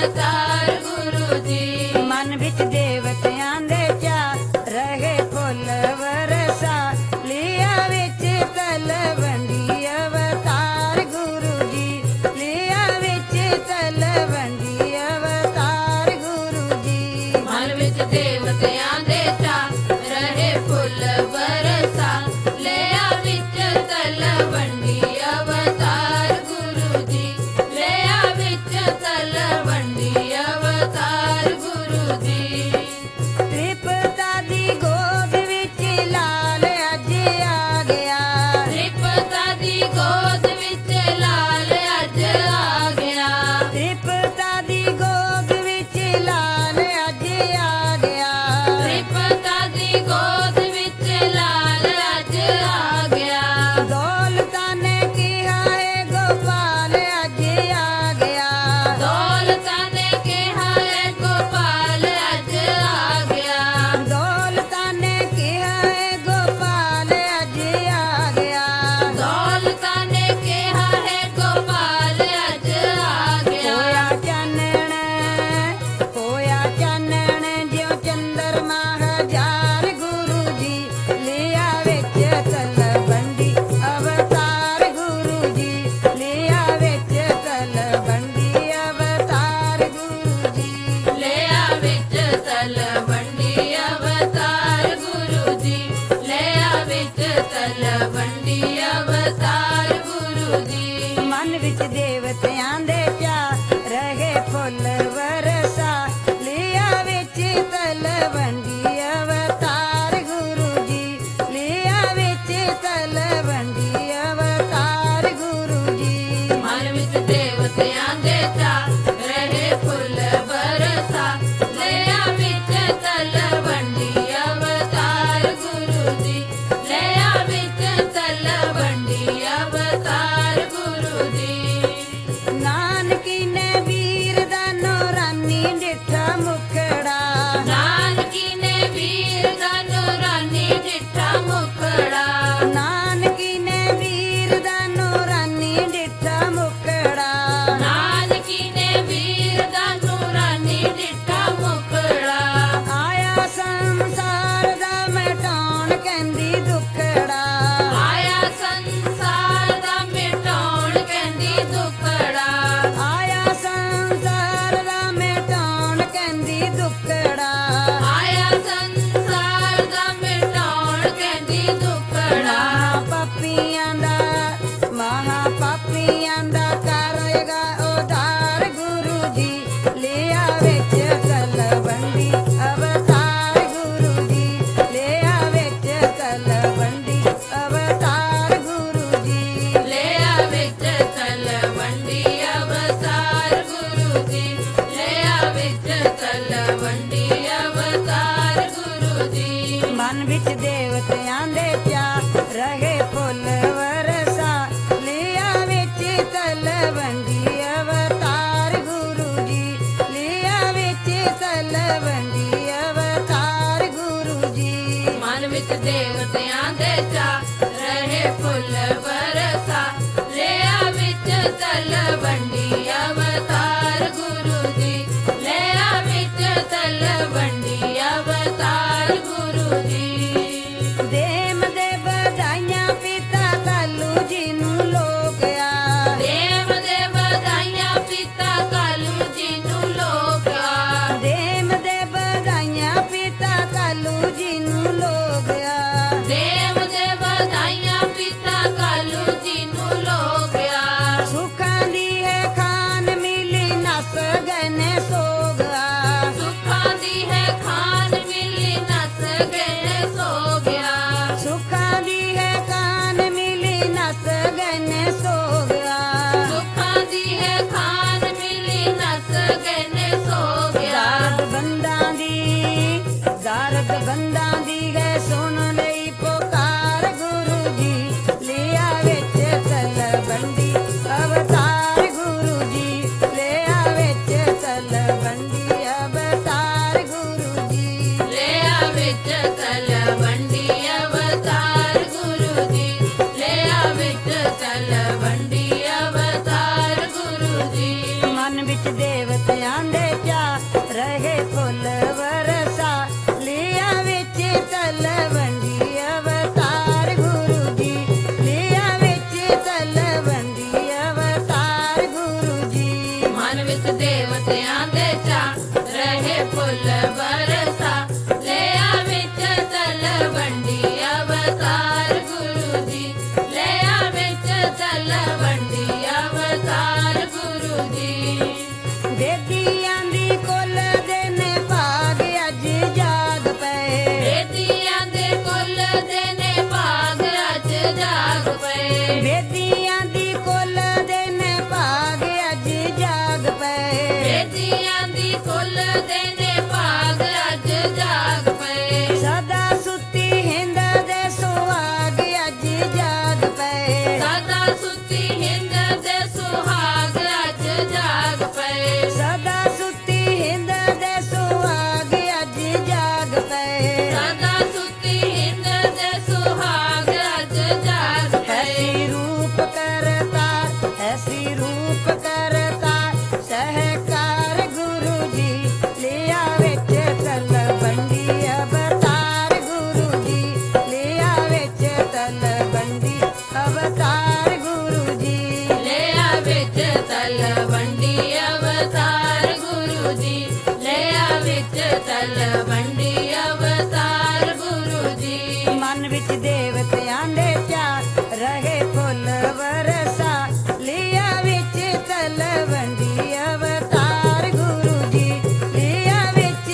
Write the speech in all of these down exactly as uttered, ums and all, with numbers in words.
ਅਵਤਾਰ ਗੁਰੂ ਜੀ। ਮਨ ਵਿੱਚ ਦੇਵਤਿਆਂ ਦੇ ਚਾਅ ਰਹੇ ਫੁੱਲ ਵਰਸਾ ਲਿਆ ਵਿੱਚ ਤਲਵੰਡੀ ਅਵਤਾਰ ਗੁਰੂ ਜੀ। ਲਿਆ ਵਿੱਚ ਤਲਵੰਡੀ ਅਵਤਾਰ ਗੁਰੂ ਜੀ। ਮਨ ਵਿੱਚ ਦੇਵਤਿਆਂ ਦੇ ਚਾਅ ਰਹੇ ਫੁੱਲ ਵਰਸਾ ਲਿਆ ਵਿੱਚ ਤਲਵੰਡੀ ਅਵਤਾਰ ਗੁਰੂ ਜੀ। ਲਿਆ ਵਿੱਚ ਤਲਵੰਡੀ ਅਵਤਾਰ ਗੁਰੂ ਜੀ। ਤ੍ਰਿਪਤਾ ਦੀ ਗੋਦ ਵਿੱਚ ਲਾਲ ਅੱਜ ਆ ਗਿਆ। ਤ੍ਰਿਪਤਾ ਦੀ ਗੋਦ ਵਿੱਚ ਲਾਲ ਅੱਜ ਆ ਗਿਆ। ਤ੍ਰਿਪਤਾ ਦੀ ਗੋਦ ਵਿੱਚ ਲਾਲ ਅੱਜ ਆ ਗਿਆ। ਤ੍ਰਿਪਤਾ ਦੀ ਗੋਦ ਵਿੱਚ ਲਾਲ ਅੱਜ ਆ ਗਿਆ। ਦੌਲਤਾਂ ਨੇ ਕਿਹਾ ਹੈ ਗੋਪਾਲ ਅੱਜ ਆ ਗਿਆ। ਦੌਲਤਾਂ ਨੇ ਕਿਹਾ ਹੈ ਗੋਪਾਲ ਅੱਜ ਆ ਗਿਆ। ਦੌਲਤਾਂ ਨੇ ਕਿਹਾ ਹੈ ਗੋਪਾਲ ਅੱਜ ਆ ਗਿਆ। ਦੌਲਤਾਂ ਨੇ ਕਿਹਾ ਹੈ ਗੋਪਾਲ ਅੱਜ ਆ ਗਿਆ। ਹੋਇਆ ਚਾਨਣ ਹੋਇਆ ਚਾਨਣ ਜਿਉ ਚੰਦਰਮਾ ਹਜ਼ਾਰ ਗੁਰੂ ਜੀ। ਲਿਆ ਵਿੱਚ ਤਲਵੰਡੀ ਅਵਤਾਰ ਗੁਰੂ ਜੀ। ਲਿਆ ਵਿੱਚ ਤਲਵੰਡੀ ਅਵਤਾਰ ਗੁਰੂ ਜੀ। ਲਿਆ ਵਿੱਚ ਤਲਵੰਡੀ ਅਵਤਾਰ ਗੁਰੂ ਜੀ। ਲਿਆ ਵਿੱਚ ਤਲਵੰਡੀ ਅਵਤਾਰ ਗੁਰੂ ਜੀ। ਮਨ ਵਿੱਚ ਦੇਵਤਿਆਂ ਦੇ ਚਾਅ ਰਹੇ ਫੁੱਲ ਵਰਸਾ ਲਿਆ ਵਿੱਚ ਤਲਵੰਡੀ ਅਵਤਾਰ ਗੁਰੂ ਜੀ। ਲਿਆ ਵਿੱਚ ਤਲਵੰਡੀ ਅਵਤਾਰ ਗੁਰੂ ਜੀ। ਮਨ ਵਿੱਚ ਦੇਵਤਿਆਂ ਦੇ ਚਾਅ ਰਹੇ ਫੁੱਲ ਬਰਸਾ ਲਿਆ ਵਿੱਚ ਤਲਵੰਡੀ ਅਵਤਾਰ ਗੁਰੂ ਜੀ। ਲਿਆ ਵਿੱਚ ਤਲਵੰਡੀ ਅਵਤਾਰ ਗੁਰੂ ਜੀ। ਨਾਨਕੀ ਨੇ ਵੀਰ ਦਾ ਨੂਰਾਨੀ ਡਿੱਠਾ ਮੁਖੜਾ। ਨਾਨਕੀ ਨੇ ਵੀਰ ਦਾ ਨੂਰਾਨੀ ਡਿੱਠਾ ਮੁਖੜਾ। ਨਾਨਕੀ ਨੇ ਵੀਰ ਦਾ ਨੂਰਾਨੀ ਡਿੱਠਾ ਮੁਖੜਾ। ਨਾਨਕੀ ਨੇ ਵੀਰ ਦਾ ਨੂਰਾਨੀ ਡਿੱਠਾ ਮੁਖੜਾ। ਆਇਆ ਸੰਸਾਰ ਦਾ ਮਿਟਾਉਣ ਕਹਿੰਦੀ ਦੁਖੜਾ। ਆਇਆ ਸੰਸਾਰ ਦਾ ਮਿਟਾਉਣ ਕਹਿੰਦੀ ਦੁਖੜਾ। ਆਇਆ ਸੰਸਾਰ ਦਾ ਮਿਟਾਉਣ ਕਹਿੰਦੀ ਦੁਖੜਾ। ਆਇਆ ਸੰਸਾਰ ਦਾ ਮਿਟਾਉਣ ਕਹਿੰਦੀ ਦੁਖੜਾ। ਪਾਪੀਆਂ ਦਾ ਮਹਾ ਪਾਪੀਆਂ ਦਾ ਕਰੇਗਾ ਉਧਾਰ ਗੁਰੂ ਜੀ। ਲਿਆ ਵਿੱਚ ਤਲਵੰਡੀ ਅਵਤਾਰ ਗੁਰੂ ਜੀ। ਲਿਆ ਵਿੱਚ ਤਲਵੰਡੀ ਅਵਤਾਰ ਗੁਰੂ ਜੀ। ਲਿਆ ਵਿੱਚ ਤਲਵੰਡੀ ਅਵਤਾਰ ਗੁਰੂ ਜੀ। ਲਿਆ ਵਿੱਚ ਤਲਵੰਡੀ ਅਵਤਾਰ ਗੁਰੂ ਜੀ। ਮਨ ਵਿੱਚ ਦੇਵਤਿਆਂ ਦੇ ਚਾਅ ਰਹੇ ਫੁੱਲ ਵਰਸਾ ਲਿਆ ਵਿੱਚ ਤਲਵੰਡੀ ਅਵਤਾਰ ਗੁਰੂ ਜੀ। ਲਿਆ ਵਿੱਚ ਤਲਵੰਡੀ ਅਵਤਾਰ ਗੁਰੂ ਜੀ। ਮਨ ਵਿੱਚ ਦੇਵਤਿਆਂ ਦੇ ਚਾਅ ਰਹੇ ਫੁੱਲ ਬਰਸਾ ਲਿਆ ਵਿੱਚ ਤਲਵੰਡੀ ਅਵਤਾਰ ਗੁਰੂ ਜੀ। ਲਿਆ ਵਿੱਚ ਤਲਵੰਡੀ ਅਵਤਾਰ ਗੁਰੂ ਜੀ। ਦੇਮ ਦੇ ਵਧਾਈਆਂ ਪਿਤਾ ਕਾਲੂ ਜੀ ਨੂੰ ਲੋਕਿਆ। ਦੇਵ ਦੇ ਵਧਾਈਆਂ ਪਿਤਾ ਕਾਲੂ ਜੀ ਨੂੰ ਲੋਕਿਆ। ਦੇਮ ਦੇ ਵਧਾਈਆਂ ਪਿਤਾ ਕਾਲੂ ਜੀ ਨੂੰ ਲੋਕਿਆ। ਦੇਵ ਦੇ ਵਧਾਈਆਂ ਪਿਤਾ ਕਾਲੂ ਜੀ ਨੂੰ ਲੋਕਿਆ। ਸੁੱਖਾਂ ਦੀ ਹੈ ਫੁੱਲ ਬਰਸਾ ਲਿਆ ਵਿੱਚ ਤਲਵੰਡੀ ਅਵਤਾਰ ਗੁਰੂ ਜੀ ਲਿਆ ਵਿੱਚ ਤਲਵੰਡੀ ਅਵਤਾਰ ਗੁਰੂ ਜੀ ਬੇਦੀਆਂ ਦੀ ਕੁੱਲ ਦੇ ਨੇ ਭਾਗ ਅੱਜ ਜਾਗ ਪਏ ਬੇਦੀਆਂ ਦੇ ਕੁੱਲ ਦੇ ਨੇ ਭਾਗ ਅੱਜ ਜਾਗ ਪਏ ਬੇਦੀਆਂ ਦੀ ਕੁੱਲ ਦੇ ਨੇ ਭਾਗ ਅੱਜ ਜਾਗ ਪਏ ਬੇਦੀਆਂ ਦੀ ਕੁੱਲ ਦੇ ਨੇ ਭਾਗ ਅੱਜ ਜਾਗ ਪਏ ਸਦਾ ਸੁੱਤੀ ਹਿੰਦ ਦੇ ਸੁਹਾਗ ਅੱਜ ਜਾਗ ਪਏ ਸਦਾ ਸੁੱਤੀ ਹਿੰਦ ਦੇ ਸੁਹਾਗ ਅੱਜ ਜਾਗ ਪਏ ਸਦਾ ਸੁੱਤੀ ਹਿੰਦ ਦੇ ਸੁਹਾਗ ਅੱਜ ਜਾਗ ਪਏ ਸਦਾ ਸੁੱਤੀ ਹਿੰਦ ਦੇ ਸੁਹਾਗ ਅੱਜ ਜਾਗ ਪਏ ਐਸੀ ਰੂਪ ਕਰਤਾ ਐਸੀ ਰੂਪ ਕਰਤਾ ਸਹਿਕਾਰ ਗੁਰੂ ਜੀ ਲਿਆ ਵਿੱਚ ਤਲਵੰਡੀ ਅਵਤਾਰ ਗੁਰੂ ਜੀ ਲਿਆ ਵਿੱਚ ਤਲਵੰਡੀ ਅਵਤਾਰ ਗੁਰੂ ਜੀ ਲਿਆ ਵਿੱਚ ਤਲਵੰਡੀ ਅਵਤਾਰ ਗੁਰੂ ਜੀ ਲਿਆ ਵਿੱਚ ਤਲਵੰਡੀ ਅਵਤਾਰ ਗੁਰੂ ਜੀ ਮਨ ਵਿੱਚ ਦੇਵਤਿਆਂ ਦੇ ਚਾਰ ਰਹੇ ਫੁੱਲ ਵਰਸਾ ਲਿਆ ਵਿੱਚ ਤਲਵੰਡੀ ਅਵਤਾਰ ਗੁਰੂ ਜੀ ਲਿਆ ਵਿੱਚ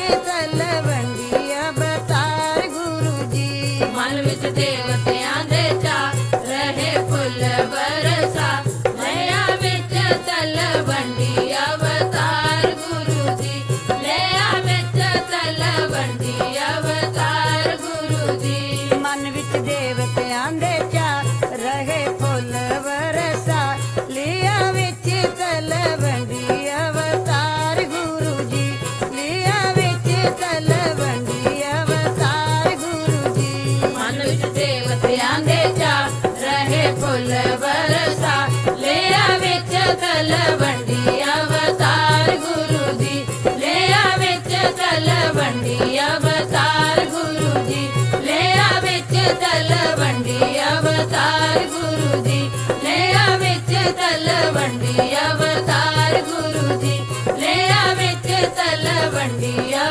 ਤਲਵੰਡੀ ਅਵਤਾਰ ਗੁਰੂ ਜੀ ਮਨ ਵਿੱਚ ਦੇਵਤਿਆਂ ਦੇ ਚਾ ਰਹੇ ਫੁੱਲ ਬਰਸਾ ਲਿਆ ਵਿੱਚ ਤਲਵੰਡੀ ਅਵਤਾਰ ਗੁਰੂ ਜੀ ਲਿਆ ਵਿੱਚ ਤਲਵੰਡੀ ਅਵਤਾਰ ਗੁਰੂ ਜੀ ਮਨ ਵਿੱਚ ਦੇਵਤਿਆਂ ਦੇ ਚਾਰ ਰਹੇ ਫੁੱਲ ਵਰਸਾ ਲਿਆ ਵਿੱਚ ਤਲਵੰਡੀ ਅਵਤਾਰ ਗੁਰੂ ਜੀ ਲਿਆ ਵਿੱਚ ਤਲਵੰਡੀ ਅਵਤਾਰ ਗੁਰੂ ਜੀ ਮਨ ਵਿੱਚ ਦੇਵਤਿਆਂ ਦੇ ਚਾ ਰਹੇ ਫੁੱਲ ਬਰਸਾ ਲਿਆ ਵਿੱਚ ਤਲਵੰਡੀ ਅਵਤਾਰ ਗੁਰੂ ਜੀ ਲਿਆ ਵਿੱਚ ਤਲਵੰਡੀ ਅਵਤਾਰ ਗੁਰੂ ਜੀ ਲਿਆ ਵਿੱਚ ਤਲਵੰਡੀ ਅਵਤਾਰ ਗੁਰੂ ਜੀ ਲਿਆ ਵਿੱਚ ਤਲਵੰਡੀ ਅਵਤਾਰ ਗੁਰੂ ਜੀ ਲਿਆ ਵਿੱਚ ਤਲਵੰਡੀ